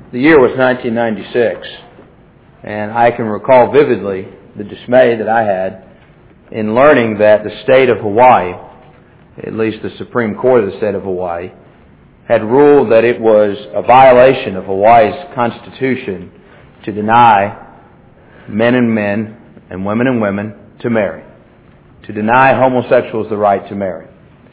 The year was 1996, and I can recall vividly the dismay that I had in learning that the state of Hawaii, at least the Supreme Court of the state of Hawaii, had ruled that it was a violation of Hawaii's Constitution to deny men and women to marry, to deny homosexuals the right to marry.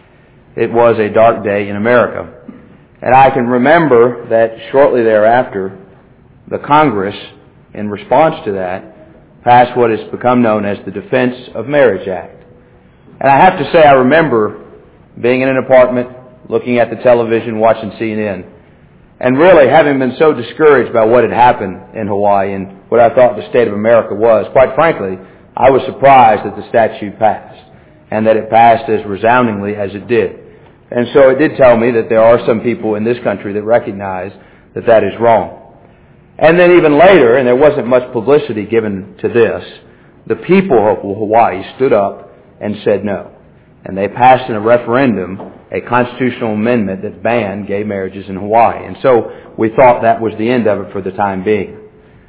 It was a dark day in America. And I can remember that shortly thereafter, the Congress, in response to that, passed what has become known as the Defense of Marriage Act. And I have to say, I remember being in an apartment, looking at the television, watching CNN, and really having been so discouraged by what had happened in Hawaii and what I thought the state of America was. Quite frankly, I was surprised that the statute passed, and that it passed as resoundingly as it did. And so it did tell me that there are some people in this country that recognize that that is wrong. And then even later, and there wasn't much publicity given to this, the people of Hawaii stood up and said no. And they passed in a referendum a constitutional amendment that banned gay marriages in Hawaii. And so we thought that was the end of it for the time being.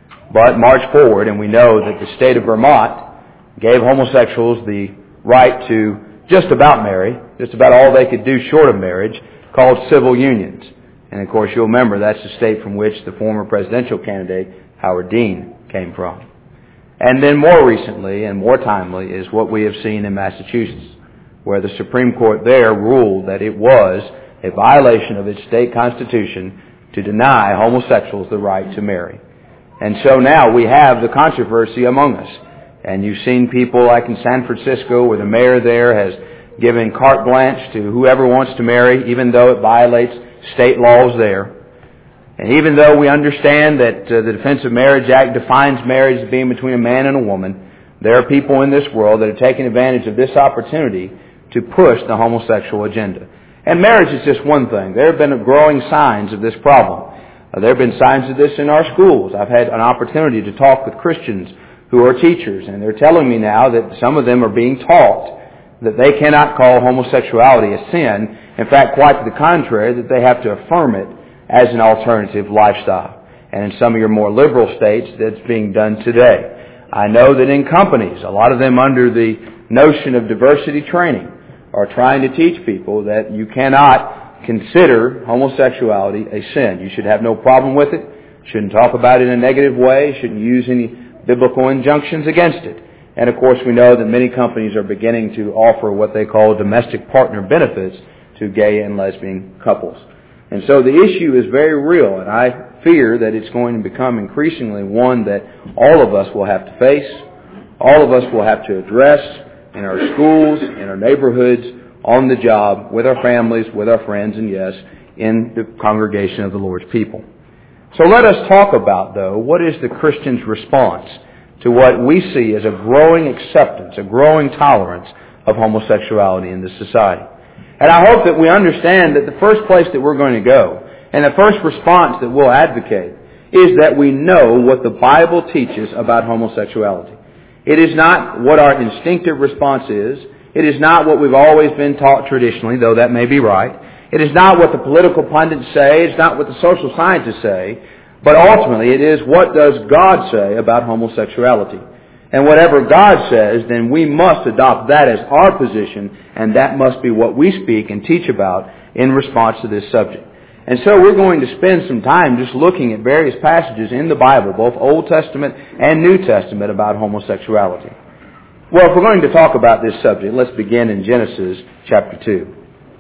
But march forward, and we know that the state of Vermont gave homosexuals the right to just about marry, just about all they could do short of marriage, called civil unions. And of course, you'll remember that's the state from which the former presidential candidate, Howard Dean, came from. And then more recently and more timely is what we have seen in Massachusetts, where the Supreme Court there ruled that it was a violation of its state constitution to deny homosexuals the right to marry. And so now we have the controversy among us. And you've seen people like in San Francisco where the mayor there has given carte blanche to whoever wants to marry, even though it violates state laws there. And even though we understand that the Defense of Marriage Act defines marriage as being between a man and a woman, there are people in this world that are taking advantage of this opportunity to push the homosexual agenda. And marriage is just one thing. There have been growing signs of this problem. There have been signs of this in our schools. I've had an opportunity to talk with Christians who are teachers, and they're telling me now that some of them are being taught that they cannot call homosexuality a sin. In fact, quite to the contrary, that they have to affirm it as an alternative lifestyle. And in some of your more liberal states, that's being done today. I know that in companies, a lot of them under the notion of diversity training, are trying to teach people that you cannot consider homosexuality a sin. You should have no problem with it. Shouldn't talk about it in a negative way. Shouldn't use any biblical injunctions against it. And of course we know that many companies are beginning to offer what they call domestic partner benefits to gay and lesbian couples. And so the issue is very real, and I fear that it's going to become increasingly one that all of us will have to face, all of us will have to address in our schools, in our neighborhoods, on the job, with our families, with our friends, and yes, in the congregation of the Lord's people. So let us talk about, though, what is the Christian's response to what we see as a growing acceptance, a growing tolerance of homosexuality in this society. And I hope that we understand that the first place that we're going to go, and the first response that we'll advocate, is that we know what the Bible teaches about homosexuality. It is not what our instinctive response is. It is not what we've always been taught traditionally, though that may be right. It is not what the political pundits say. It's not what the social scientists say. But ultimately, it is what does God say about homosexuality. And whatever God says, then we must adopt that as our position, and that must be what we speak and teach about in response to this subject. And so we're going to spend some time just looking at various passages in the Bible, both Old Testament and New Testament, about homosexuality. Well, if we're going to talk about this subject, let's begin in Genesis chapter 2.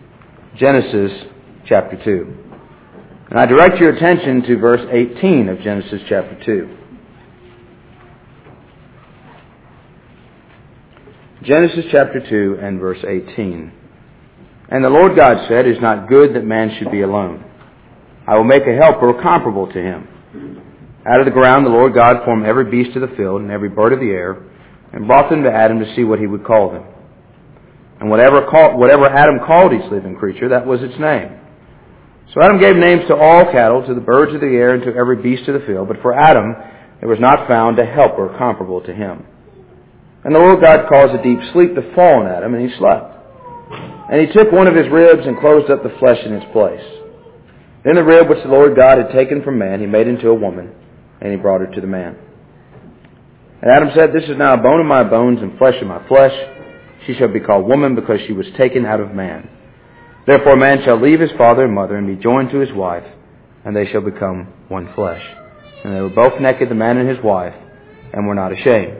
Genesis chapter 2. And I direct your attention to verse 18 of Genesis chapter 2. Genesis chapter 2 and verse 18. And the Lord God said, "It is not good that man should be alone. I will make a helper comparable to him." Out of the ground the Lord God formed every beast of the field and every bird of the air, and brought them to Adam to see what he would call them. And whatever Adam called each living creature, that was its name. So Adam gave names to all cattle, to the birds of the air, and to every beast of the field. But for Adam there was not found a helper comparable to him. And the Lord God caused a deep sleep to fall on Adam, and he slept. And he took one of his ribs and closed up the flesh in its place. Then the rib which the Lord God had taken from man, He made into a woman, and He brought her to the man. And Adam said, This is now a bone of my bones and flesh of my flesh. She shall be called woman, because she was taken out of man. Therefore a man shall leave his father and mother, and be joined to his wife, and they shall become one flesh. And they were both naked, the man and his wife, and were not ashamed.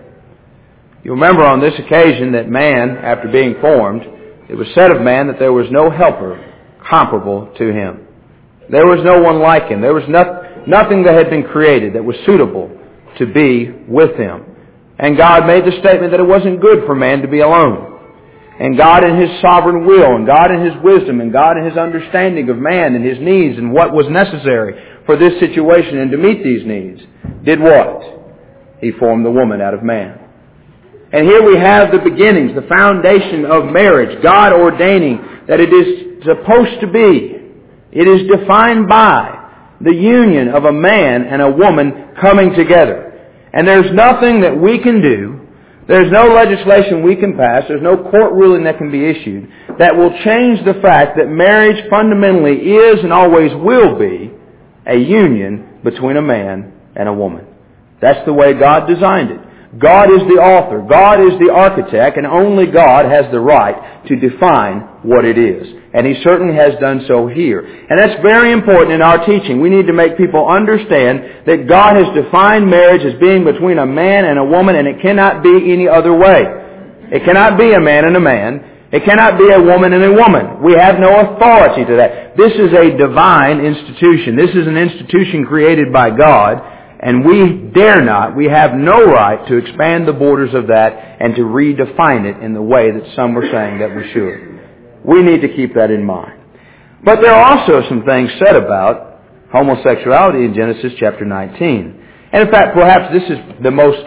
You remember on this occasion that man, after being formed, it was said of man that there was no helper comparable to him. There was no one like him. There was nothing that had been created that was suitable to be with him. And God made the statement that it wasn't good for man to be alone. And God in His sovereign will, and God in His wisdom, and God in His understanding of man and his needs and what was necessary for this situation and to meet these needs, did what? He formed the woman out of man. And here we have the beginnings, the foundation of marriage, God ordaining that it is supposed to be. It is defined by the union of a man and a woman coming together. And there's nothing that we can do, there's no legislation we can pass, there's no court ruling that can be issued that will change the fact that marriage fundamentally is and always will be a union between a man and a woman. That's the way God designed it. God is the author. God is the architect, and only God has the right to define what it is. And He certainly has done so here. And that's very important in our teaching. We need to make people understand that God has defined marriage as being between a man and a woman, and it cannot be any other way. It cannot be a man and a man. It cannot be a woman and a woman. We have no authority to that. This is a divine institution. This is an institution created by God. And we dare not, we have no right to expand the borders of that and to redefine it in the way that some are saying that we should. We need to keep that in mind. But there are also some things said about homosexuality in Genesis chapter 19. And in fact, perhaps this is the most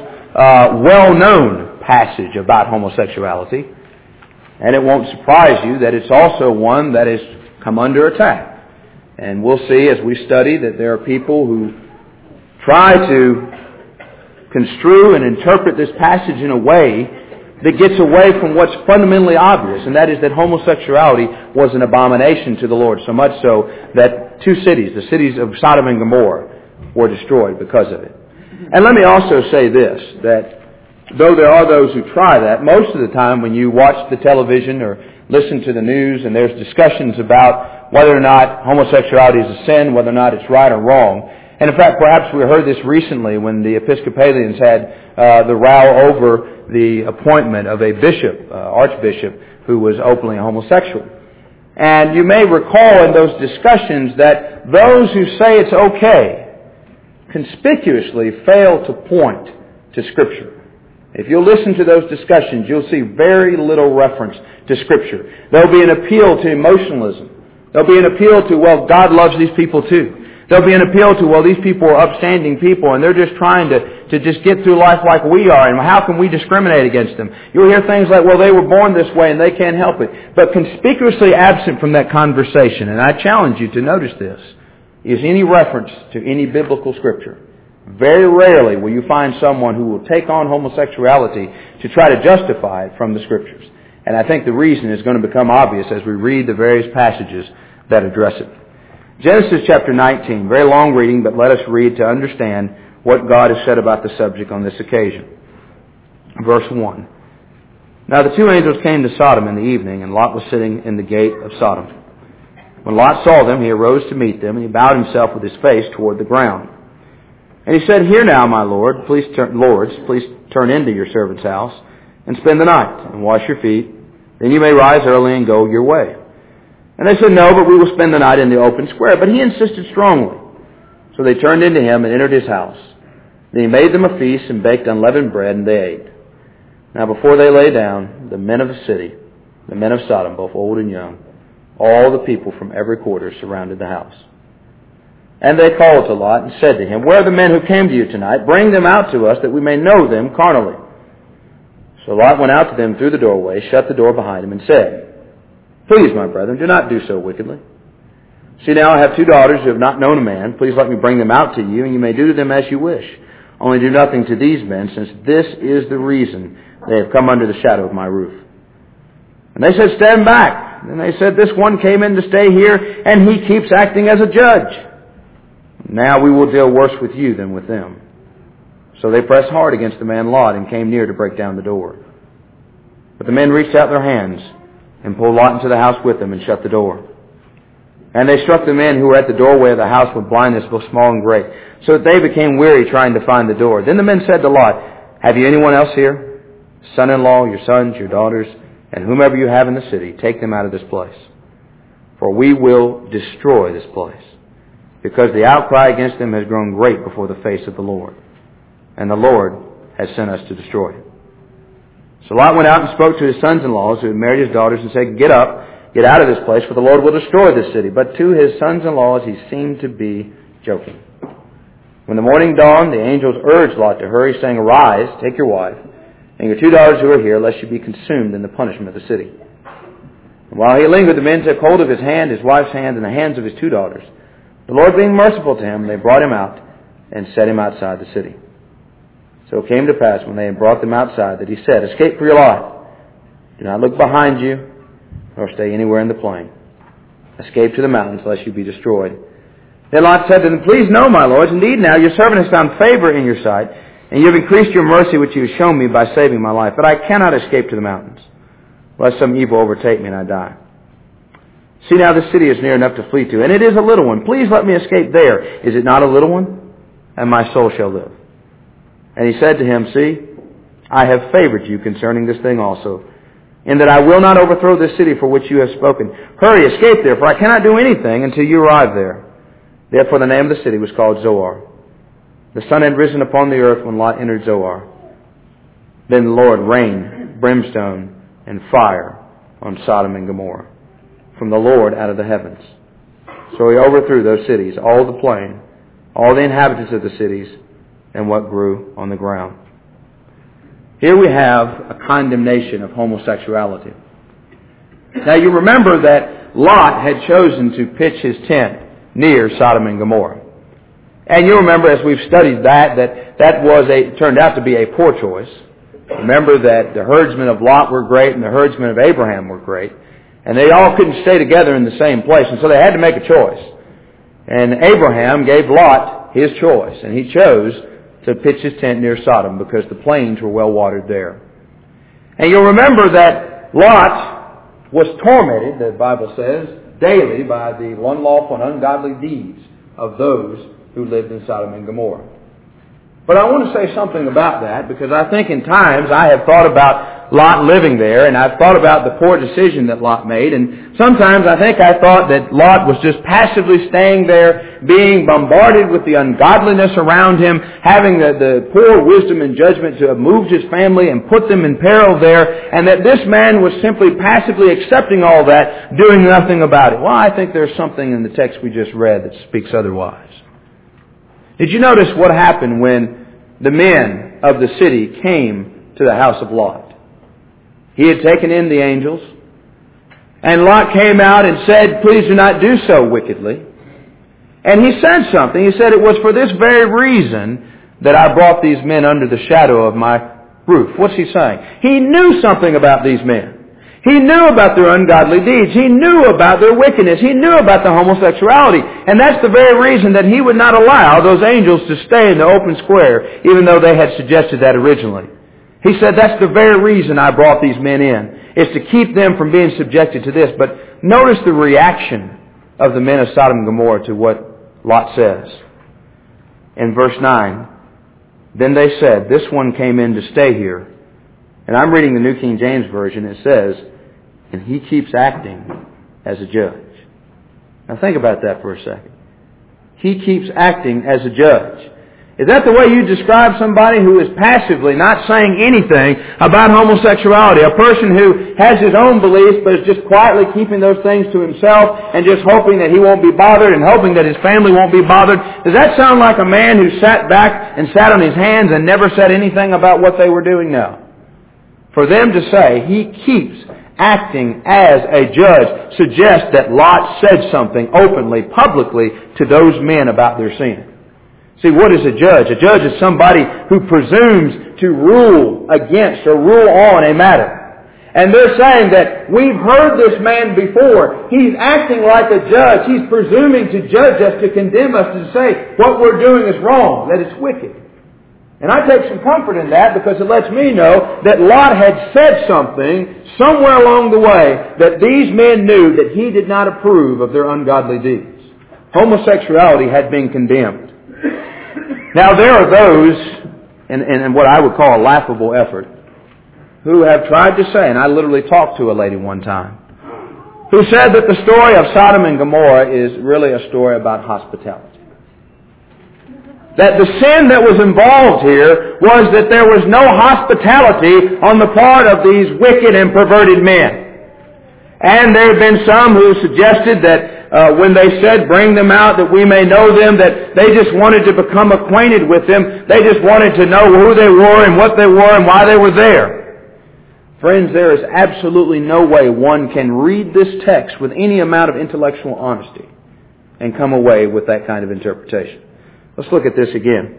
well-known passage about homosexuality. And it won't surprise you that it's also one that has come under attack. And we'll see as we study that there are people who try to construe and interpret this passage in a way that gets away from what's fundamentally obvious, and that is that homosexuality was an abomination to the Lord, so much so that two cities, the cities of Sodom and Gomorrah, were destroyed because of it. And let me also say this, that though there are those who try that, most of the time when you watch the television or listen to the news and there's discussions about whether or not homosexuality is a sin, whether or not it's right or wrong. And in fact, perhaps we heard this recently when the Episcopalians had the row over the appointment of a bishop, archbishop, who was openly homosexual. And you may recall in those discussions that those who say it's okay conspicuously fail to point to Scripture. If you'll listen to those discussions, you'll see very little reference to Scripture. There'll be an appeal to emotionalism. There'll be an appeal to, well, God loves these people too. There'll be an appeal to, well, these people are upstanding people and they're just trying to just get through life like we are, and how can we discriminate against them? You'll hear things like, well, they were born this way and they can't help it. But conspicuously absent from that conversation, and I challenge you to notice this, is any reference to any biblical Scripture. Very rarely will you find someone who will take on homosexuality to try to justify it from the Scriptures. And I think the reason is going to become obvious as we read the various passages that address it. Genesis chapter 19, very long reading, but let us read to understand what God has said about the subject on this occasion. Verse 1. Now the two angels came to Sodom in the evening, and Lot was sitting in the gate of Sodom. When Lot saw them, he arose to meet them, and he bowed himself with his face toward the ground. And he said, Here now, my lords, please turn into your servant's house, and spend the night, and wash your feet. Then you may rise early and go your way. And they said, No, but we will spend the night in the open square. But he insisted strongly. So they turned into him and entered his house. Then he made them a feast and baked unleavened bread, and they ate. Now before they lay down, the men of the city, the men of Sodom, both old and young, all the people from every quarter surrounded the house. And they called to Lot and said to him, Where are the men who came to you tonight? Bring them out to us, that we may know them carnally. So Lot went out to them through the doorway, shut the door behind him, and said, Please, my brethren, do not do so wickedly. See now, I have two daughters who have not known a man. Please let me bring them out to you, and you may do to them as you wish. Only do nothing to these men, since this is the reason they have come under the shadow of my roof. And they said, Stand back. And they said, this one came in to stay here, and he keeps acting as a judge. Now we will deal worse with you than with them. So they pressed hard against the man Lot and came near to break down the door. But the men reached out their hands and pulled Lot into the house with them and shut the door. And they struck the men who were at the doorway of the house with blindness, both small and great, so that they became weary trying to find the door. Then the men said to Lot, have you anyone else here? Son-in-law, your sons, your daughters, and whomever you have in the city, take them out of this place. For we will destroy this place, because the outcry against them has grown great before the face of the Lord. And the Lord has sent us to destroy it. So Lot went out and spoke to his sons-in-laws who had married his daughters and said, get up, get out of this place, for the Lord will destroy this city. But to his sons-in-laws he seemed to be joking. When the morning dawned, the angels urged Lot to hurry, saying, arise, take your wife, and your 2 daughters who are here, lest you be consumed in the punishment of the city. And while he lingered, the men took hold of his hand, his wife's hand, and the hands of his 2 daughters. The Lord being merciful to him, they brought him out and set him outside the city. So it came to pass, when they had brought them outside, that he said, escape for your life. Do not look behind you, nor stay anywhere in the plain. Escape to the mountains, lest you be destroyed. Then Lot said to them, please no, my lords, indeed now your servant has found favor in your sight, and you have increased your mercy which you have shown me by saving my life. But I cannot escape to the mountains, lest some evil overtake me and I die. See now, this city is near enough to flee to, and it is a little one. Please let me escape there. Is it not a little one? And my soul shall live. And he said to him, see, I have favored you concerning this thing also, in that I will not overthrow this city for which you have spoken. Hurry, escape there, for I cannot do anything until you arrive there. Therefore the name of the city was called Zoar. The sun had risen upon the earth when Lot entered Zoar. Then the Lord rained brimstone and fire on Sodom and Gomorrah from the Lord out of the heavens. So he overthrew those cities, all the plain, all the inhabitants of the cities, and what grew on the ground. Here we have a condemnation of homosexuality. Now you remember that Lot had chosen to pitch his tent near Sodom and Gomorrah. And you remember, as we've studied that turned out to be a poor choice. Remember that the herdsmen of Lot were great and the herdsmen of Abraham were great. And they all couldn't stay together in the same place, and so they had to make a choice. And Abraham gave Lot his choice, and he chose to pitch his tent near Sodom because the plains were well watered there. And you'll remember that Lot was tormented, the Bible says, daily by the unlawful and ungodly deeds of those who lived in Sodom and Gomorrah. But I want to say something about that, because I think in times I have thought about Lot living there, and I've thought about the poor decision that Lot made, and sometimes I think I thought that Lot was just passively staying there, being bombarded with the ungodliness around him, having the poor wisdom and judgment to have moved his family and put them in peril there, and that this man was simply passively accepting all that, doing nothing about it. Well, I think there's something in the text we just read that speaks otherwise. Did you notice what happened when the men of the city came to the house of Lot? He had taken in the angels, and Lot came out and said, please do not do so wickedly. And he said something. He said, it was for this very reason that I brought these men under the shadow of my roof. What's he saying? He knew something about these men. He knew about their ungodly deeds. He knew about their wickedness. He knew about the homosexuality. And that's the very reason that he would not allow those angels to stay in the open square, even though they had suggested that originally. He said, that's the very reason I brought these men in, is to keep them from being subjected to this. But notice the reaction of the men of Sodom and Gomorrah to what Lot says. In verse 9, then they said, this one came in to stay here. And I'm reading the New King James Version. It says, and he keeps acting as a judge. Now think about that for a second. He keeps acting as a judge. Is that the way you describe somebody who is passively not saying anything about homosexuality? A person who has his own beliefs but is just quietly keeping those things to himself and just hoping that he won't be bothered and hoping that his family won't be bothered? Does that sound like a man who sat back and sat on his hands and never said anything about what they were doing? No. For them to say he keeps acting as a judge suggests that Lot said something openly, publicly to those men about their sin. See, what is a judge? A judge is somebody who presumes to rule against or rule on a matter. And they're saying that we've heard this man before. He's acting like a judge. He's presuming to judge us, to condemn us, to say what we're doing is wrong, that it's wicked. And I take some comfort in that because it lets me know that Lot had said something somewhere along the way that these men knew that he did not approve of their ungodly deeds. Homosexuality had been condemned. Now there are those, in what I would call a laughable effort, who have tried to say, and I literally talked to a lady one time, who said that the story of Sodom and Gomorrah is really a story about hospitality. That the sin that was involved here was that there was no hospitality on the part of these wicked and perverted men. And there have been some who suggested that when they said, bring them out that we may know them, that they just wanted to become acquainted with them. They just wanted to know who they were and what they were and why they were there. Friends, there is absolutely no way one can read this text with any amount of intellectual honesty and come away with that kind of interpretation. Let's look at this again.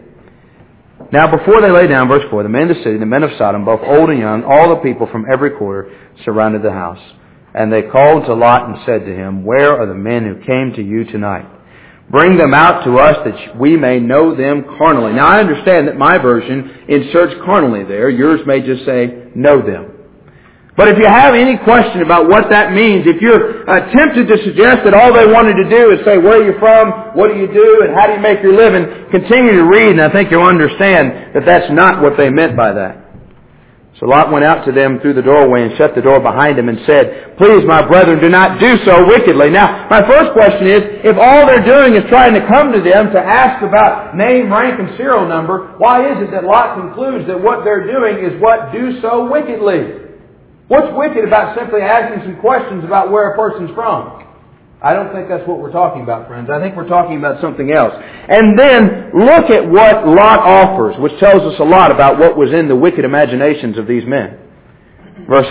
Now before they lay down, verse 4, the men of the city, the men of Sodom, both old and young, all the people from every quarter surrounded the house. And they called to Lot and said to him, where are the men who came to you tonight? Bring them out to us that we may know them carnally. Now I understand that my version inserts carnally there. Yours may just say, know them. But if you have any question about what that means, if you're tempted to suggest that all they wanted to do is say, where are you from, what do you do, and how do you make your living, continue to read, and I think you'll understand that that's not what they meant by that. So Lot went out to them through the doorway and shut the door behind him and said, please, my brethren, do not do so wickedly. Now, my first question is, if all they're doing is trying to come to them to ask about name, rank, and serial number, why is it that Lot concludes that what they're doing is what do so wickedly? What's wicked about simply asking some questions about where a person's from? I don't think that's what we're talking about, friends. I think we're talking about something else. And then look at what Lot offers, which tells us a lot about what was in the wicked imaginations of these men. Verse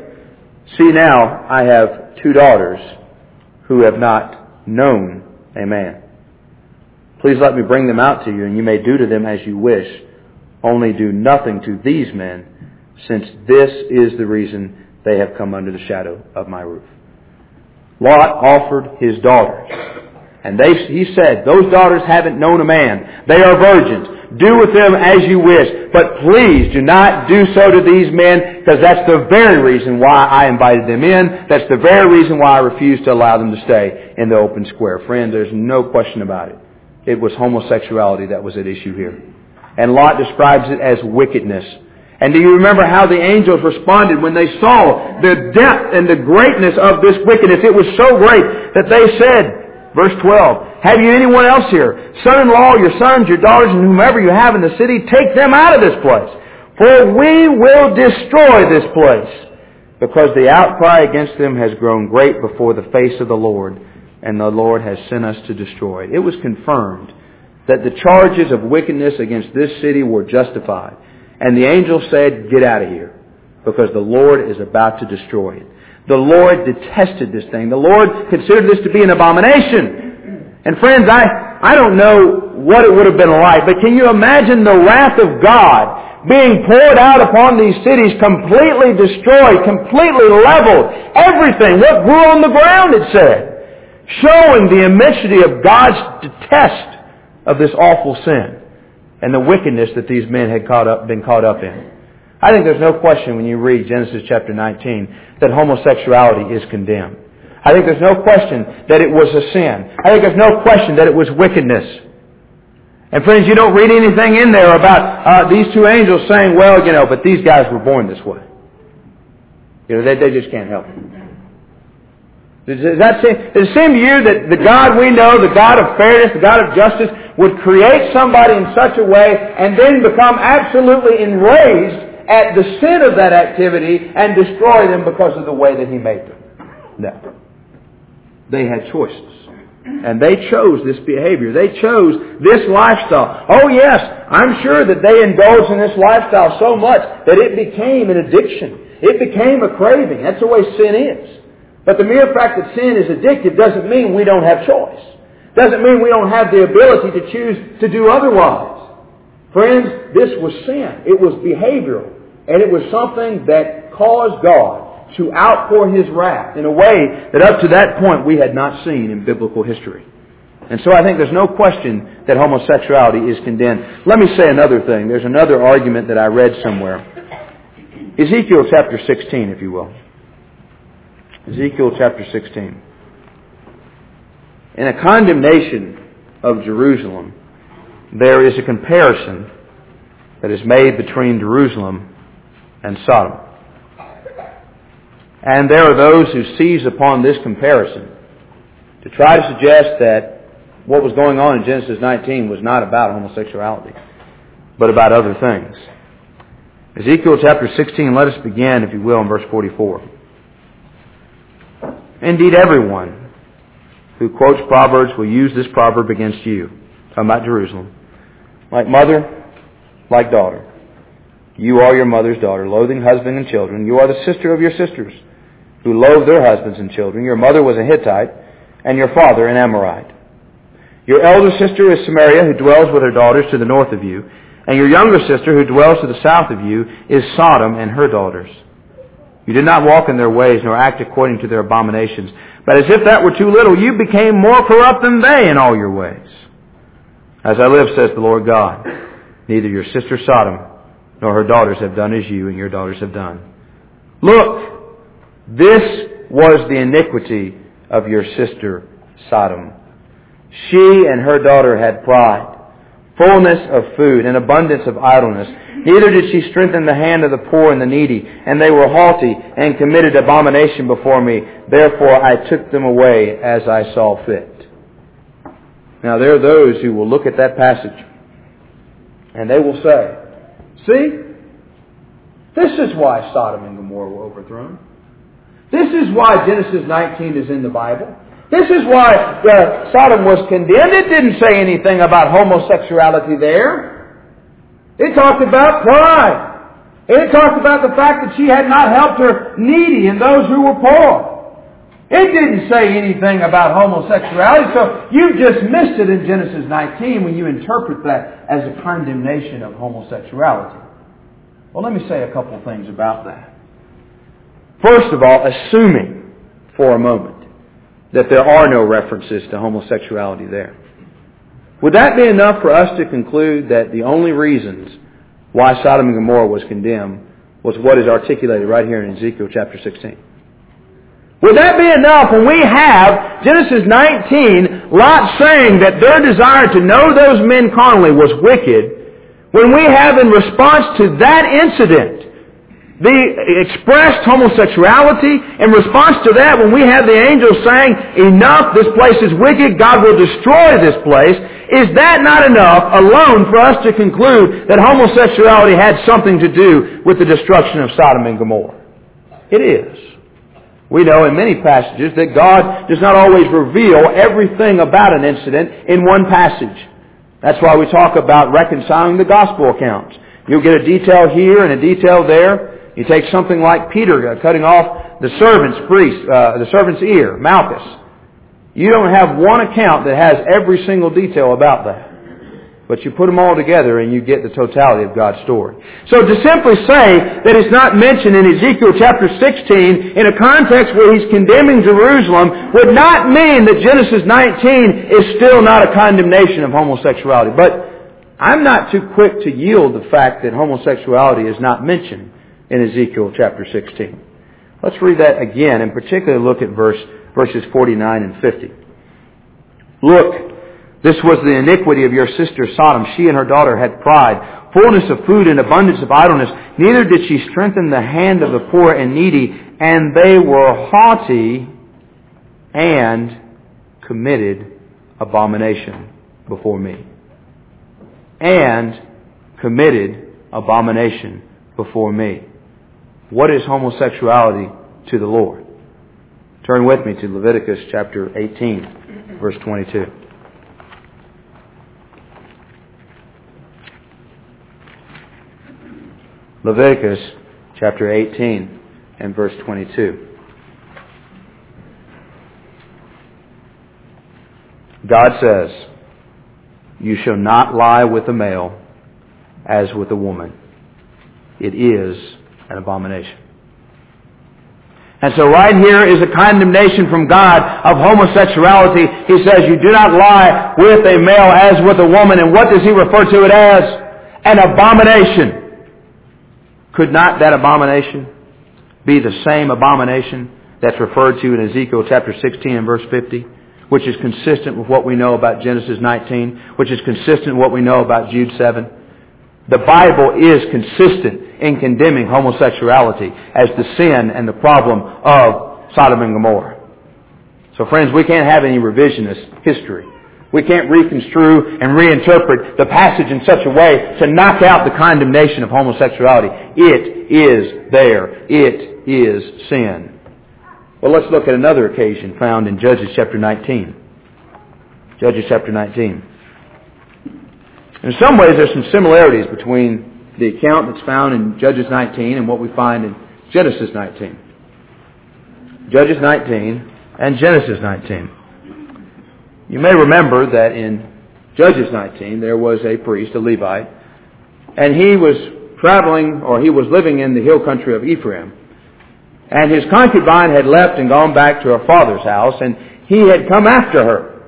8. See now, I have 2 daughters who have not known a man. Please let me bring them out to you, and you may do to them as you wish. Only do nothing to these men, since this is the reason they have come under the shadow of my roof. Lot offered his daughters. And he said, those daughters haven't known a man. They are virgins. Do with them as you wish. But please do not do so to these men, because that's the very reason why I invited them in. That's the very reason why I refused to allow them to stay in the open square. Friend, there's no question about it. It was homosexuality that was at issue here. And Lot describes it as wickedness. And do you remember how the angels responded when they saw the depth and the greatness of this wickedness? It was so great that they said, verse 12, have you anyone else here? Son-in-law, your sons, your daughters, and whomever you have in the city, take them out of this place. For we will destroy this place, because the outcry against them has grown great before the face of the Lord, and the Lord has sent us to destroy it. It was confirmed that the charges of wickedness against this city were justified. And the angel said, get out of here, because the Lord is about to destroy it. The Lord detested this thing. The Lord considered this to be an abomination. And friends, I don't know what it would have been like, but can you imagine the wrath of God being poured out upon these cities, completely destroyed, completely leveled, everything, what grew on the ground, it said, showing the immensity of God's detest of this awful sin and the wickedness that these men had been caught up in. I think there's no question when you read Genesis chapter 19 that homosexuality is condemned. I think there's no question that it was a sin. I think there's no question that it was wickedness. And friends, you don't read anything in there about these 2 angels saying, well, but these guys were born this way. They just can't help it. Does it seem to you that the God we know, the God of fairness, the God of justice, would create somebody in such a way and then become absolutely enraged at the sin of that activity and destroy them because of the way that He made them? No. They had choices. And they chose this behavior. They chose this lifestyle. Oh yes, I'm sure that they indulged in this lifestyle so much that it became an addiction. It became a craving. That's the way sin is. But the mere fact that sin is addictive doesn't mean we don't have choice. Doesn't mean we don't have the ability to choose to do otherwise. Friends, this was sin. It was behavioral. And it was something that caused God to outpour His wrath in a way that up to that point we had not seen in biblical history. And so I think there's no question that homosexuality is condemned. Let me say another thing. There's another argument that I read somewhere. Ezekiel chapter 16, if you will. Ezekiel chapter 16. In a condemnation of Jerusalem, there is a comparison that is made between Jerusalem and Sodom. And there are those who seize upon this comparison to try to suggest that what was going on in Genesis 19 was not about homosexuality, but about other things. Ezekiel chapter 16, let us begin, if you will, in verse 44. Indeed, everyone who quotes Proverbs will use this proverb against you. Talking about Jerusalem. Like mother, like daughter. You are your mother's daughter, loathing husband and children. You are the sister of your sisters, who loathe their husbands and children. Your mother was a Hittite, and your father an Amorite. Your elder sister is Samaria, who dwells with her daughters to the north of you. And your younger sister, who dwells to the south of you, is Sodom and her daughters. You did not walk in their ways, nor act according to their abominations. But as if that were too little, you became more corrupt than they in all your ways. As I live, says the Lord God, neither your sister Sodom nor her daughters have done as you and your daughters have done. Look, this was the iniquity of your sister Sodom. She and her daughter had pride, fullness of food, and abundance of idleness. Neither did she strengthen the hand of the poor and the needy, and they were haughty and committed abomination before me. Therefore I took them away as I saw fit. Now there are those who will look at that passage and they will say, see, this is why Sodom and Gomorrah were overthrown. This is why Genesis 19 is in the Bible. This is why Sodom was condemned. It didn't say anything about homosexuality there. It talked about pride. It talked about the fact that she had not helped her needy and those who were poor. It didn't say anything about homosexuality, so you just missed it in Genesis 19 when you interpret that as a condemnation of homosexuality. Well, let me say a couple of things about that. First of all, assuming for a moment that there are no references to homosexuality there. Would that be enough for us to conclude that the only reasons why Sodom and Gomorrah was condemned was what is articulated right here in Ezekiel chapter 16? Would that be enough when we have Genesis 19, Lot saying that their desire to know those men carnally was wicked, when we have in response to that incident the expressed homosexuality? In response to that, when we have the angels saying, enough, this place is wicked, God will destroy this place, is that not enough alone for us to conclude that homosexuality had something to do with the destruction of Sodom and Gomorrah? It is. We know in many passages that God does not always reveal everything about an incident in one passage. That's why we talk about reconciling the gospel accounts. You'll get a detail here and a detail there. You take something like Peter cutting off the servant's ear, Malchus. You don't have one account that has every single detail about that. But you put them all together and you get the totality of God's story. So to simply say that it's not mentioned in Ezekiel chapter 16 in a context where he's condemning Jerusalem would not mean that Genesis 19 is still not a condemnation of homosexuality. But I'm not too quick to yield the fact that homosexuality is not mentioned in Ezekiel chapter 16. Let's read that again, and particularly look at verses 49 and 50. Look, this was the iniquity of your sister Sodom. She and her daughter had pride, fullness of food and abundance of idleness. Neither did she strengthen the hand of the poor and needy, and they were haughty and committed abomination before me. And committed abomination before me. What is homosexuality to the Lord? Turn with me to Leviticus chapter 18, verse 22. Leviticus chapter 18 and verse 22. God says, "You shall not lie with a male as with a woman. It is an abomination." And so right here is a condemnation from God of homosexuality. He says, you do not lie with a male as with a woman. And what does he refer to it as? An abomination. Could not that abomination be the same abomination that's referred to in Ezekiel chapter 16 and verse 50? Which is consistent with what we know about Genesis 19. Which is consistent with what we know about Jude 7. The Bible is consistent in condemning homosexuality as the sin and the problem of Sodom and Gomorrah. So friends, we can't have any revisionist history. We can't reconstrue and reinterpret the passage in such a way to knock out the condemnation of homosexuality. It is there. It is sin. Well, let's look at another occasion found in Judges chapter 19. Judges chapter 19. In some ways, there's some similarities between the account that's found in Judges 19 and what we find in Genesis 19. Judges 19 and Genesis 19. You may remember that in Judges 19 there was a priest, a Levite, and he was traveling, or he was living in the hill country of Ephraim. And his concubine had left and gone back to her father's house, and he had come after her.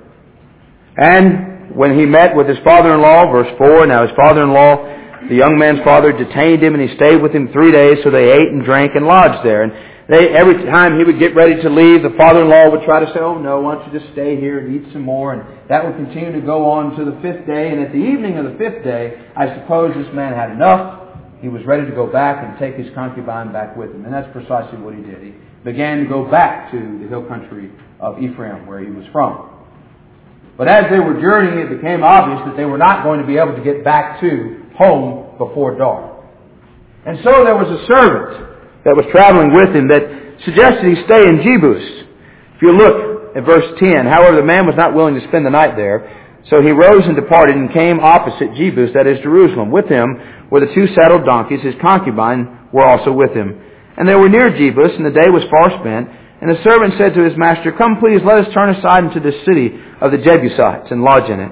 And when he met with his father-in-law, verse 4, now his father-in-law, the young man's father, detained him, and he stayed with him 3 days, so they ate and drank and lodged there. And every time he would get ready to leave, the father-in-law would try to say, oh no, why don't you just stay here and eat some more? And that would continue to go on to the 5th day. And at the evening of the 5th day, I suppose this man had enough. He was ready to go back and take his concubine back with him. And that's precisely what he did. He began to go back to the hill country of Ephraim, where he was from. But as they were journeying, it became obvious that they were not going to be able to get back to home before dark. And so there was a servant that was traveling with him that suggested he stay in Jebus. If you look at verse 10, however, the man was not willing to spend the night there. So he rose and departed and came opposite Jebus, that is Jerusalem. With him were the 2 saddled donkeys. His concubine were also with him. And they were near Jebus, and the day was far spent. And the servant said to his master, come please, let us turn aside into this city of the Jebusites and lodge in it.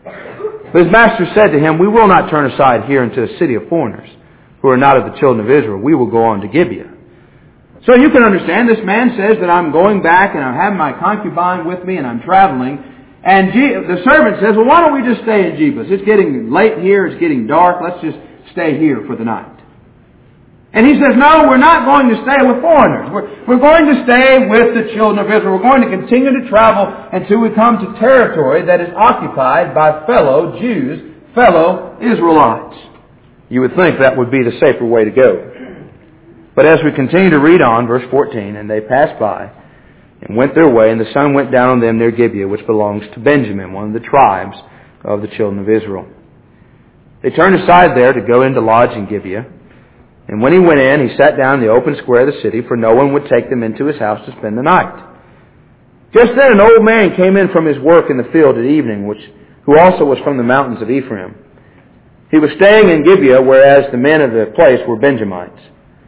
But his master said to him, we will not turn aside here into a city of foreigners, who are not of the children of Israel. We will go on to Gibeah. So you can understand, this man says that I'm going back and I have my concubine with me and I'm traveling. And the servant says, well, why don't we just stay in Jebus? It's getting late here, it's getting dark, let's just stay here for the night. And he says, no, we're not going to stay with foreigners. We're going to stay with the children of Israel. We're going to continue to travel until we come to territory that is occupied by fellow Jews, fellow Israelites. You would think that would be the safer way to go. But as we continue to read on, verse 14, and they passed by and went their way, and the sun went down on them near Gibeah, which belongs to Benjamin, one of the tribes of the children of Israel. They turned aside there to go in to lodge in Gibeah. And when he went in, he sat down in the open square of the city, for no one would take them into his house to spend the night. Just then an old man came in from his work in the field at evening, who also was from the mountains of Ephraim. He was staying in Gibeah, whereas the men of the place were Benjamites.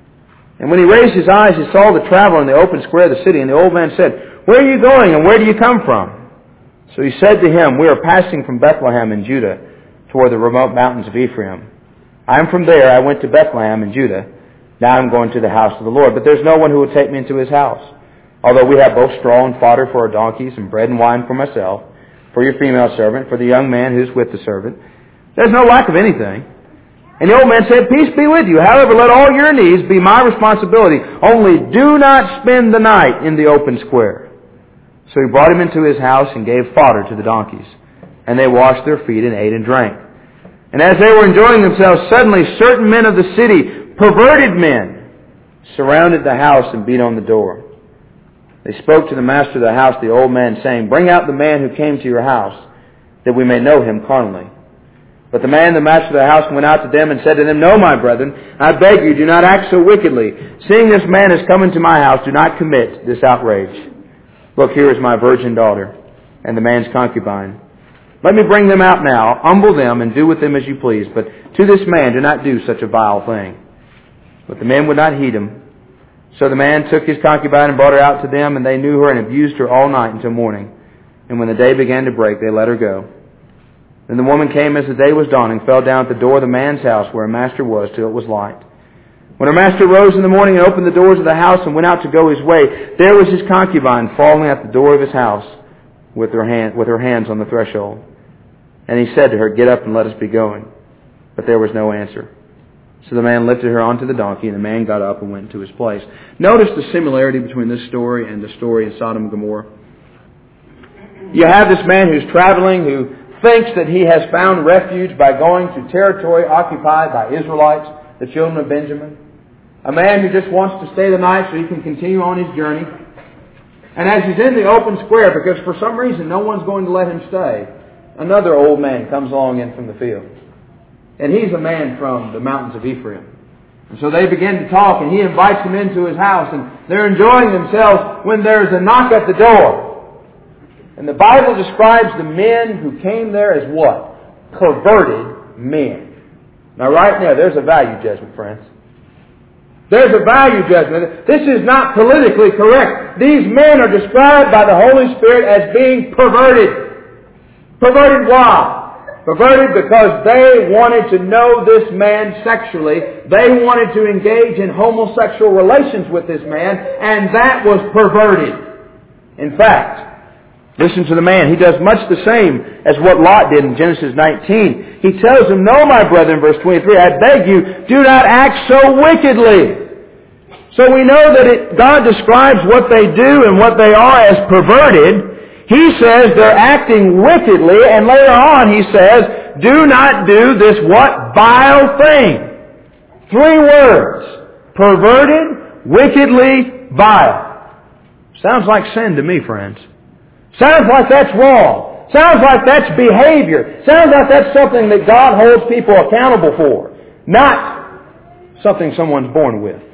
And when he raised his eyes, he saw the traveler in the open square of the city, and the old man said, where are you going, and where do you come from? So he said to him, we are passing from Bethlehem in Judah toward the remote mountains of Ephraim. I am from there. I went to Bethlehem in Judah. Now I'm going to the house of the Lord. But there's no one who will take me into his house. Although we have both straw and fodder for our donkeys, and bread and wine for myself, for your female servant, for the young man who's with the servant. There's no lack of anything. And the old man said, peace be with you. However, let all your needs be my responsibility. Only do not spend the night in the open square. So he brought him into his house and gave fodder to the donkeys. And they washed their feet and ate and drank. And as they were enjoying themselves, suddenly certain men of the city, perverted men, surrounded the house and beat on the door. They spoke to the master of the house, the old man, saying, bring out the man who came to your house, that we may know him carnally. But the master of the house, went out to them and said to them, no, my brethren, I beg you, do not act so wickedly. Seeing this man has come into my house, do not commit this outrage. Look, here is my virgin daughter and the man's concubine. Let me bring them out now, humble them, and do with them as you please. But to this man do not do such a vile thing. But the men would not heed him. So the man took his concubine and brought her out to them, and they knew her and abused her all night until morning. And when the day began to break, they let her go. Then the woman came as the day was dawning, fell down at the door of the man's house where her master was till it was light. When her master rose in the morning and opened the doors of the house and went out to go his way, there was his concubine falling at the door of his house with her hands on the threshold. And he said to her, "Get up and let us be going." But there was no answer. So the man lifted her onto the donkey, and the man got up and went to his place. Notice the similarity between this story and the story in Sodom and Gomorrah. You have this man who's traveling, who thinks that he has found refuge by going to territory occupied by Israelites, the children of Benjamin. A man who just wants to stay the night so he can continue on his journey. And as he's in the open square, because for some reason no one's going to let him stay, another old man comes along in from the field. And he's a man from the mountains of Ephraim. And so they begin to talk, and he invites them into his house, and they're enjoying themselves when there's a knock at the door. And the Bible describes the men who came there as what? Perverted men. Now right now, there's a value judgment, friends. There's a value judgment. This is not politically correct. These men are described by the Holy Spirit as being perverted. Perverted why? Perverted because they wanted to know this man sexually. They wanted to engage in homosexual relations with this man, and that was perverted. In fact, listen to the man. He does much the same as what Lot did in Genesis 19. He tells them, "No, my brother," in verse 23, "I beg you, do not act so wickedly." So we know that God describes what they do and what they are as perverted. He says they're acting wickedly, and later on he says, "Do not do this" what? "Vile thing." 3 words. Perverted, wickedly, vile. Sounds like sin to me, friends. Sounds like that's wrong. Sounds like that's behavior. Sounds like that's something that God holds people accountable for. Not something someone's born with.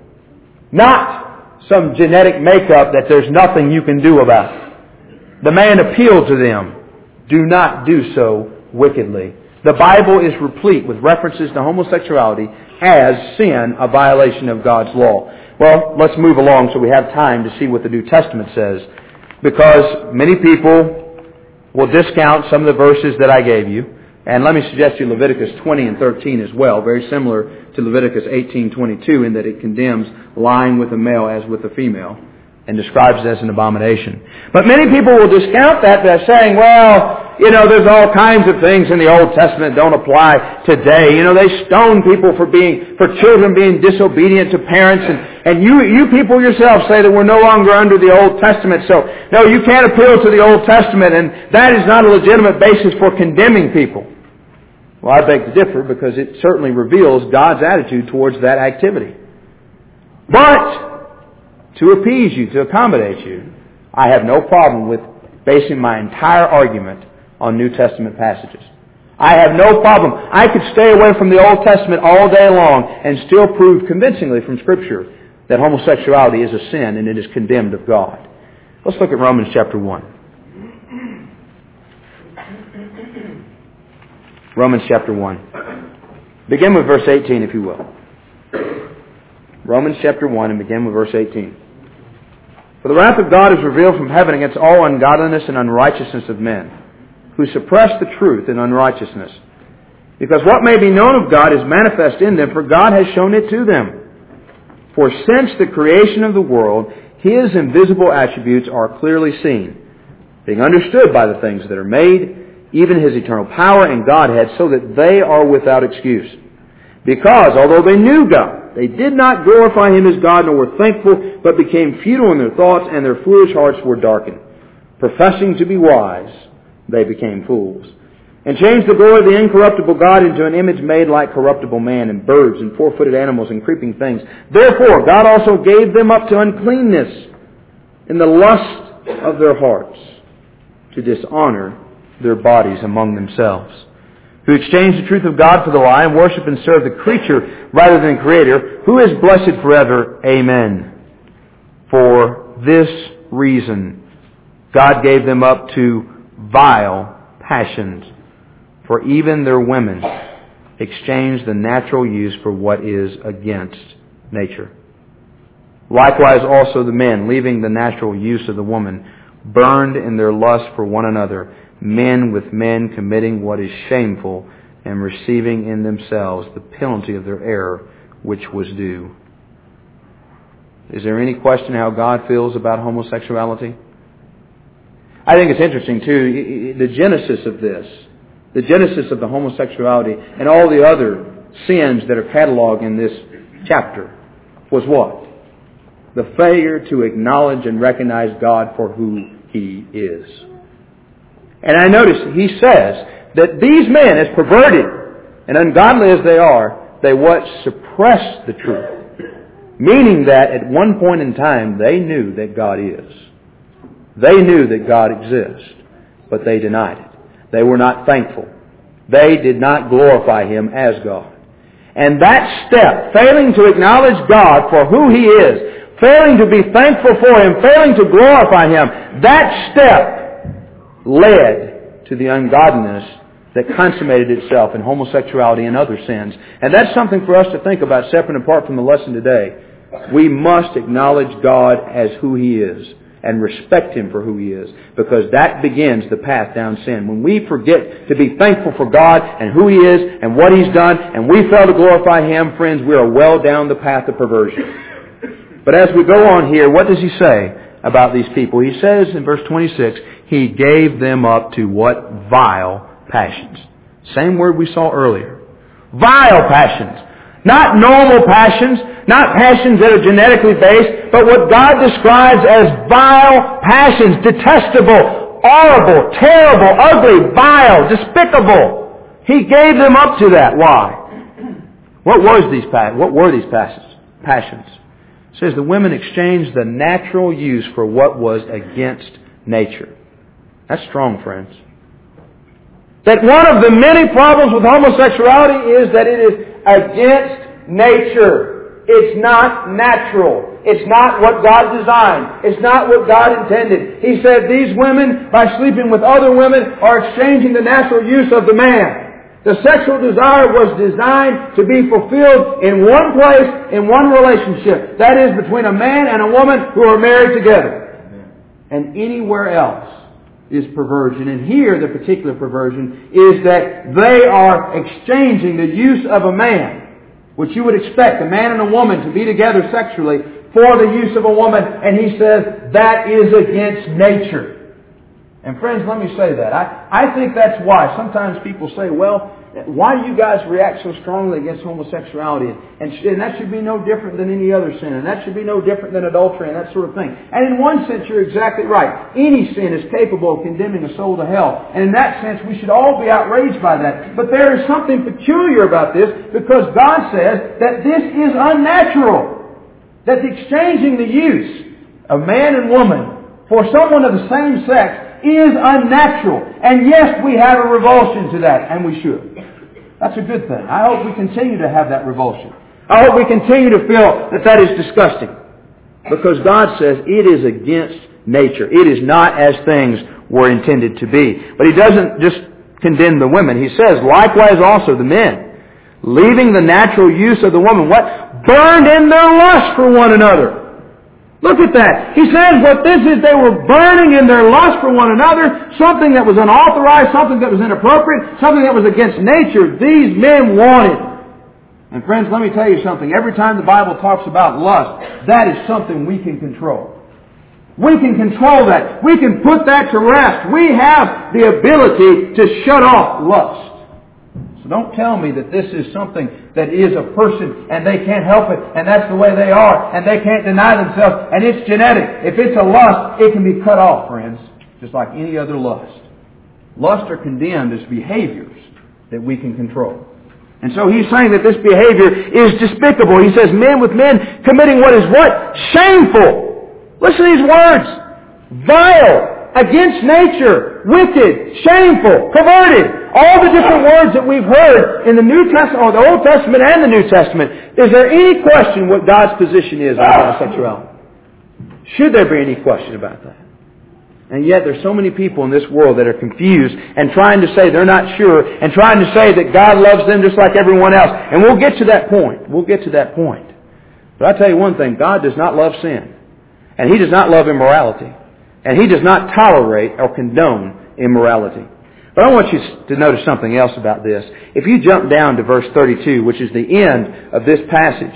Not some genetic makeup that there's nothing you can do about. The man appealed to them. Do not do so wickedly. The Bible is replete with references to homosexuality as sin, a violation of God's law. Well, let's move along so we have time to see what the New Testament says. Because many people will discount some of the verses that I gave you. And let me suggest to you Leviticus 20 and 13 as well. Very similar to Leviticus 18:22 in that it condemns lying with a male as with a female and describes it as an abomination. But many people will discount that by saying, well, there's all kinds of things in the Old Testament that don't apply today. They stone people for children being disobedient to parents, and you people yourself say that we're no longer under the Old Testament, so no, you can't appeal to the Old Testament, and that is not a legitimate basis for condemning people. Well, I beg to differ, because it certainly reveals God's attitude towards that activity. But to appease you, to accommodate you, I have no problem with basing my entire argument on New Testament passages. I have no problem. I could stay away from the Old Testament all day long and still prove convincingly from Scripture that homosexuality is a sin and it is condemned of God. Let's look at Romans chapter 1. Romans chapter 1. Begin with verse 18, if you will. Romans chapter 1 and begin with verse 18. "For the wrath of God is revealed from heaven against all ungodliness and unrighteousness of men, who suppress the truth in unrighteousness. Because what may be known of God is manifest in them, for God has shown it to them. For since the creation of the world, His invisible attributes are clearly seen, being understood by the things that are made, even His eternal power and Godhead, so that they are without excuse. Because, although they knew God, they did not glorify Him as God, nor were thankful, but became futile in their thoughts, and their foolish hearts were darkened. Professing to be wise, they became fools, and changed the glory of the incorruptible God into an image made like corruptible man, and birds, and four-footed animals, and creeping things. Therefore, God also gave them up to uncleanness in the lust of their hearts, to dishonor their bodies among themselves, who exchanged the truth of God for the lie, and worship and serve the creature rather than the Creator, who is blessed forever. Amen. For this reason, God gave them up to vile passions, for even their women exchanged the natural use for what is against nature. Likewise also the men, leaving the natural use of the woman, burned in their lust for one another, men with men committing what is shameful, and receiving in themselves the penalty of their error which was due Is there any question how God feels about homosexuality? I think it's interesting, too, the genesis of this, the genesis of the homosexuality and all the other sins that are cataloged in this chapter was what? The failure to acknowledge and recognize God for who He is. And I notice He says that these men, as perverted and ungodly as they are, they what? Suppress the truth. Meaning that at one point in time they knew that God is. They knew that God exists, but they denied it. They were not thankful. They did not glorify Him as God. And that step, failing to acknowledge God for who He is, failing to be thankful for Him, failing to glorify Him, that step led to the ungodliness that consummated itself in homosexuality and other sins. And that's something for us to think about separate and apart from the lesson today. We must acknowledge God as who He is and respect Him for who He is, because that begins the path down sin. When we forget to be thankful for God and who He is and what He's done, and we fail to glorify Him, friends, we are well down the path of perversion. But as we go on here, what does He say about these people? He says in verse 26, He gave them up to what? Vile passions. Same word we saw earlier. Vile passions. Not normal passions, not passions that are genetically based, but what God describes as vile passions, detestable, horrible, terrible, ugly, vile, despicable. He gave them up to that. Why? What were these passions? It says the women exchanged the natural use for what was against nature. That's strong, friends. That one of the many problems with homosexuality is that it is against nature. It's not natural. It's not what God designed. It's not what God intended. He said these women, by sleeping with other women, are exchanging the natural use of the man. The sexual desire was designed to be fulfilled in one place, in one relationship. That is between a man and a woman who are married together. And anywhere else is perversion. And here the particular perversion is that they are exchanging the use of a man, which you would expect a man and a woman to be together sexually, for the use of a woman. And he says that is against nature. And friends, let me say that. I think that's why sometimes people say, well, why do you guys react so strongly against homosexuality? And that should be no different than any other sin. And that should be no different than adultery and that sort of thing. And in one sense, you're exactly right. Any sin is capable of condemning a soul to hell. And in that sense, we should all be outraged by that. But there is something peculiar about this, because God says that this is unnatural. That the exchanging the use of man and woman for someone of the same sex is unnatural. And yes, we have a revulsion to that, and we should. That's a good thing. I hope we continue to have that revulsion. I hope we continue to feel that that is disgusting. Because God says it is against nature. It is not as things were intended to be. But He doesn't just condemn the women. He says, likewise also the men, leaving the natural use of the woman, what? Burned in their lust for one another. Look at that. He says what this is, they were burning in their lust for one another, something that was unauthorized, something that was inappropriate, something that was against nature. These men wanted. And friends, let me tell you something. Every time the Bible talks about lust, that is something we can control. We can control that. We can put that to rest. We have the ability to shut off lust. So don't tell me that this is something that is a person and they can't help it and that's the way they are and they can't deny themselves and it's genetic. If it's a lust, it can be cut off, friends, just like any other lust. Lust are condemned as behaviors that we can control. And so he's saying that this behavior is despicable. He says men with men committing what is what? Shameful. Listen to these words. Vile, against nature, wicked, shameful, perverted. All the different words that we've heard in the New Testament, or the Old Testament and the New Testament. Is there any question what God's position is on homosexuality? Should there be any question about that? And yet there's so many people in this world that are confused and trying to say they're not sure and trying to say that God loves them just like everyone else. And we'll get to that point. We'll get to that point. But I'll tell you one thing. God does not love sin. And He does not love immorality. And He does not tolerate or condone immorality. But I want you to notice something else about this. If you jump down to verse 32, which is the end of this passage,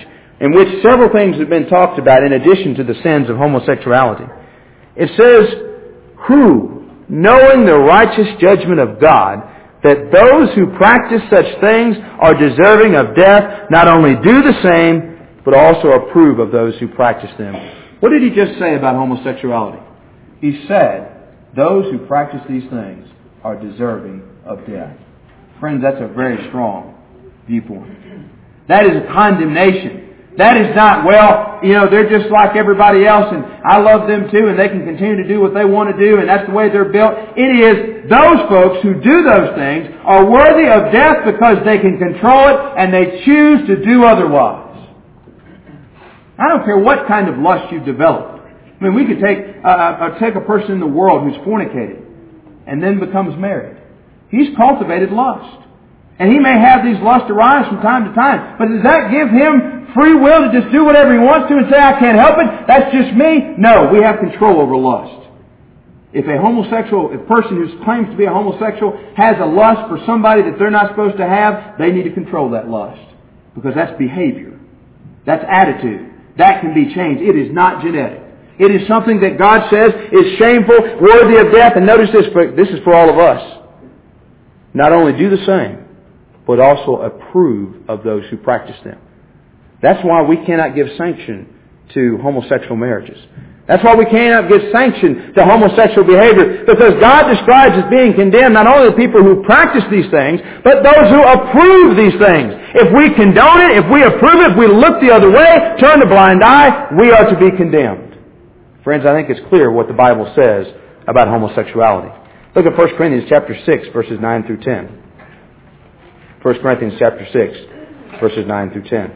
in which several things have been talked about in addition to the sins of homosexuality. It says, who, knowing the righteous judgment of God, that those who practice such things are deserving of death, not only do the same, but also approve of those who practice them. What did he just say about homosexuality? He said, those who practice these things are deserving of death. Friends, that's a very strong viewpoint. That is a condemnation. That is not, well, they're just like everybody else and I love them too and they can continue to do what they want to do and that's the way they're built. It is those folks who do those things are worthy of death because they can control it and they choose to do otherwise. I don't care what kind of lust you've developed. I mean, we could take a person in the world who's fornicated and then becomes married. He's cultivated lust. And he may have these lusts arise from time to time. But does that give him free will to just do whatever he wants to and say, I can't help it? That's just me? No, we have control over lust. If a person who claims to be a homosexual has a lust for somebody that they're not supposed to have, they need to control that lust. Because that's behavior. That's attitude. That can be changed. It is not genetic. It is something that God says is shameful, worthy of death. And notice this is for all of us. Not only do the same, but also approve of those who practice them. That's why we cannot give sanction to homosexual marriages. That's why we cannot give sanction to homosexual behavior, because God describes as being condemned not only the people who practice these things, but those who approve these things. If we condone it, if we approve it, if we look the other way, turn a blind eye, we are to be condemned. Friends, I think it's clear what the Bible says about homosexuality. Look at 1 Corinthians chapter 6, verses 9 through 10. 1 Corinthians chapter 6, verses 9 through 10.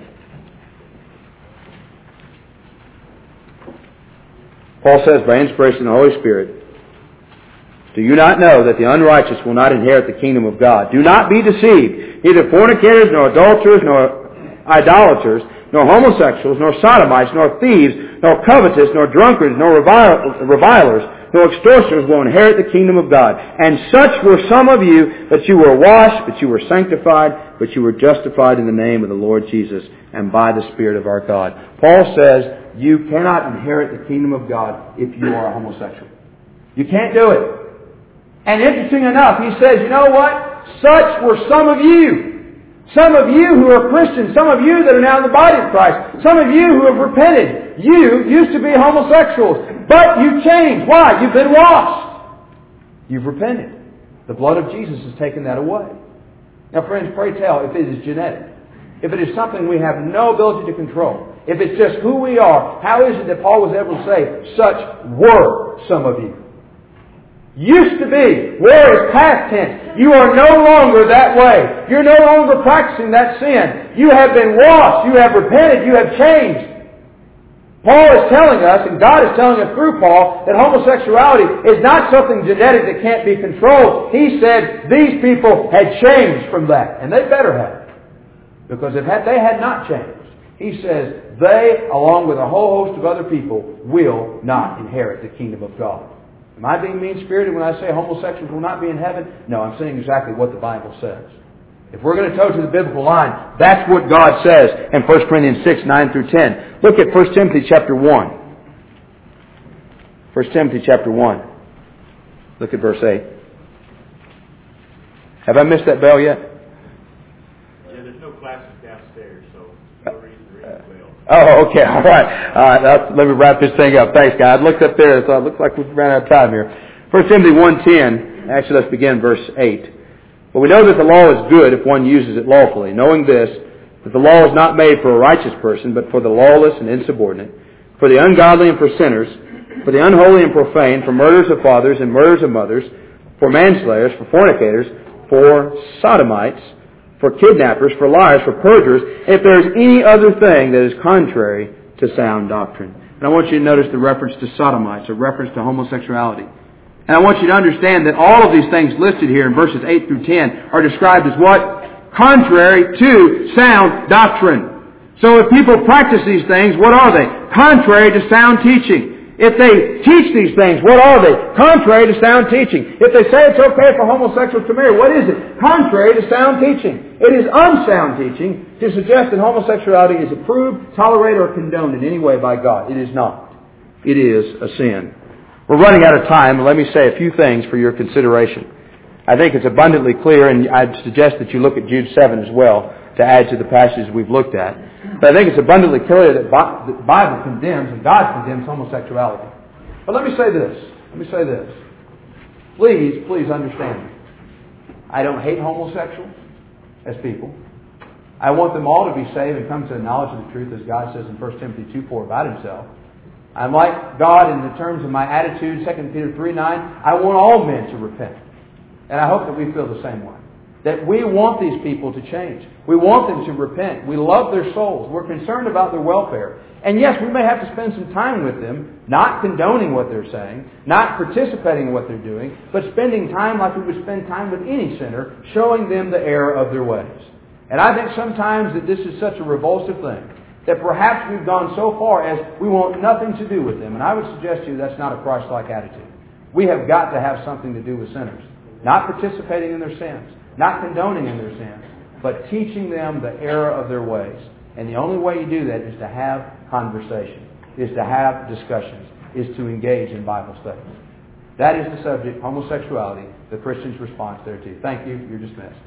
Paul says, by inspiration of the Holy Spirit, do you not know that the unrighteous will not inherit the kingdom of God? Do not be deceived. Neither fornicators, nor adulterers, nor idolaters, nor homosexuals, nor sodomites, nor thieves, nor covetous, nor drunkards, nor revilers, nor extortioners will inherit the kingdom of God. And such were some of you, but you were washed, but you were sanctified, but you were justified in the name of the Lord Jesus and by the Spirit of our God. Paul says you cannot inherit the kingdom of God if you are a homosexual. You can't do it. And interesting enough, he says, you know what? Such were some of you. Some of you who are Christians, some of you that are now in the body of Christ, some of you who have repented. You used to be homosexuals, but you changed. Why? You've been washed. You've repented. The blood of Jesus has taken that away. Now friends, pray tell if it is genetic. If it is something we have no ability to control. If it's just who we are, how is it that Paul was able to say, such were some of you? Used to be. Were is past tense. You are no longer that way. You're no longer practicing that sin. You have been washed. You have repented. You have changed. Paul is telling us, and God is telling us through Paul, that homosexuality is not something genetic that can't be controlled. He said these people had changed from that. And they better have. Because if they had not changed, he says they, along with a whole host of other people, will not inherit the kingdom of God. Am I being mean-spirited when I say homosexuals will not be in heaven? No, I'm saying exactly what the Bible says. If we're going to toe to the biblical line, that's what God says in 1 Corinthians 6, 9 through 10. Look at 1 Timothy chapter 1. 1 Timothy chapter 1. Look at verse 8. Have I missed that bell yet? Yeah, there's no classes downstairs, so no reason to ring the bell. Oh, okay, all right. Let me wrap this thing up. Thanks, God. I looked up there and thought, it looks like we've ran out of time here. 1 Timothy 1:10. Actually, let's begin verse 8. But we know that the law is good if one uses it lawfully, knowing this, that the law is not made for a righteous person, but for the lawless and insubordinate, for the ungodly and for sinners, for the unholy and profane, for murderers of fathers and murderers of mothers, for manslayers, for fornicators, for sodomites, for kidnappers, for liars, for perjurers, if there is any other thing that is contrary to sound doctrine. And I want you to notice the reference to sodomites, a reference to homosexuality. And I want you to understand that all of these things listed here in verses 8 through 10 are described as what? Contrary to sound doctrine. So if people practice these things, what are they? Contrary to sound teaching. If they teach these things, what are they? Contrary to sound teaching. If they say it's okay for homosexuals to marry, what is it? Contrary to sound teaching. It is unsound teaching to suggest that homosexuality is approved, tolerated, or condoned in any way by God. It is not. It is a sin. We're running out of time. Let me say a few things for your consideration. I think it's abundantly clear, and I'd suggest that you look at Jude 7 as well to add to the passages we've looked at. But I think it's abundantly clear that the Bible condemns and God condemns homosexuality. But let me say this. Please understand. I don't hate homosexuals as people. I want them all to be saved and come to the knowledge of the truth, as God says in 1 Timothy 2:4 about Himself. I'm like God in the terms of my attitude, 2 Peter 3:9. I want all men to repent. And I hope that we feel the same way. That we want these people to change. We want them to repent. We love their souls. We're concerned about their welfare. And yes, we may have to spend some time with them, not condoning what they're saying, not participating in what they're doing, but spending time like we would spend time with any sinner, showing them the error of their ways. And I think sometimes that this is such a revulsive thing, that perhaps we've gone so far as we want nothing to do with them. And I would suggest to you that's not a Christ-like attitude. We have got to have something to do with sinners. Not participating in their sins, not condoning in their sins, but teaching them the error of their ways. And the only way you do that is to have conversation, is to have discussions, is to engage in Bible studies. That is the subject, homosexuality, the Christian's response thereto. Thank you. You're dismissed.